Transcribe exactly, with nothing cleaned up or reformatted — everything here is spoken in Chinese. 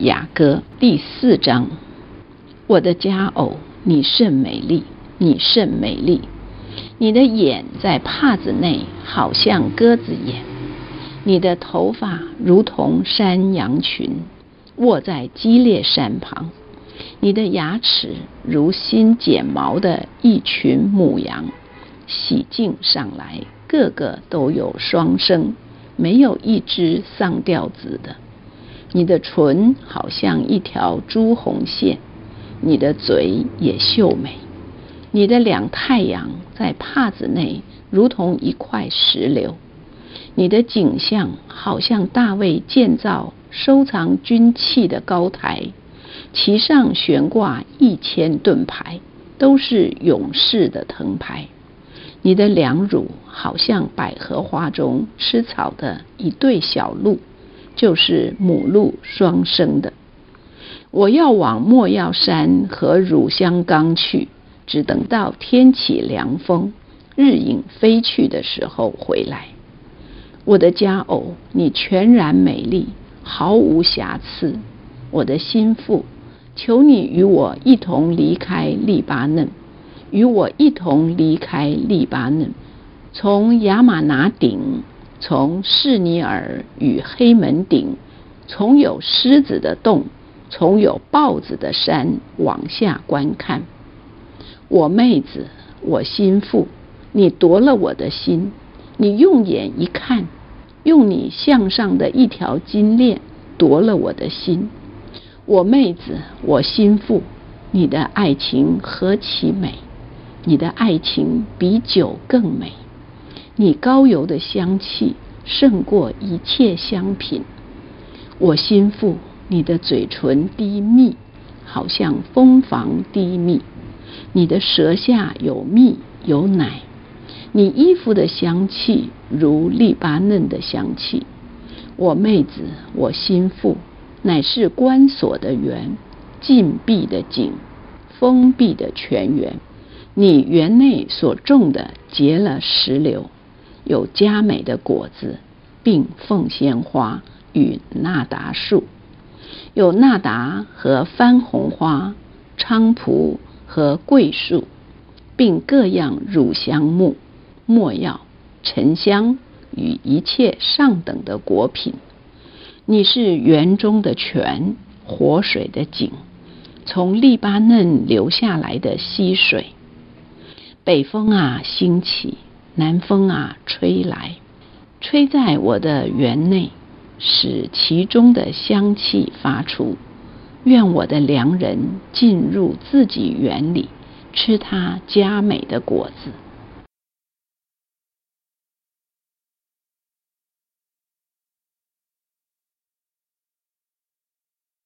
雅歌第四章。我的佳偶，你甚美丽，你甚美丽。你的眼在帕子内，好像鸽子眼；你的头发如同山羊群，卧在基列山旁；你的牙齿如新剪毛的一群母羊，洗净上来，个个都有双生，没有一只丧掉子的。你的唇好像一条朱红线，你的嘴也秀美。你的两太阳在帕子内，如同一块石榴。你的景象好像大卫建造收藏军器的高台，其上悬挂一千盾牌，都是勇士的藤牌。你的两乳好像百合花中吃草的一对小鹿，就是母鹿双生的。我要往莫药山和乳香冈去，只等到天起凉风，日影飞去的时候回来。我的佳偶，你全然美丽，毫无瑕疵。我的心腹，求你与我一同离开利巴嫩，与我一同离开利巴嫩，从亚玛拿顶，从士尼尔与黑门顶，从有狮子的洞，从有豹子的山往下观看。我妹子，我心腹，你夺了我的心，你用眼一看，用你项上的一条金链夺了我的心。我妹子，我心腹，你的爱情何其美，你的爱情比酒更美，你膏油的香气胜过一切香品。我心腹，你的嘴唇滴蜜，好像蜂房滴蜜，你的舌下有蜜有奶，你衣服的香气如利巴嫩的香气。我妹子，我心腹，乃是关锁的园，禁闭的井，封闭的泉源。你园内所种的结了石榴，有佳美的果子，并凤仙花与纳达树，有纳达和番红花、菖蒲和桂树，并各样乳香木、没药、沉香与一切上等的果品。你是园中的泉，活水的井，从利巴嫩流下来的溪水。北风啊兴起，南风啊吹来，吹在我的园内，使其中的香气发出。愿我的良人进入自己园里，吃他佳美的果子。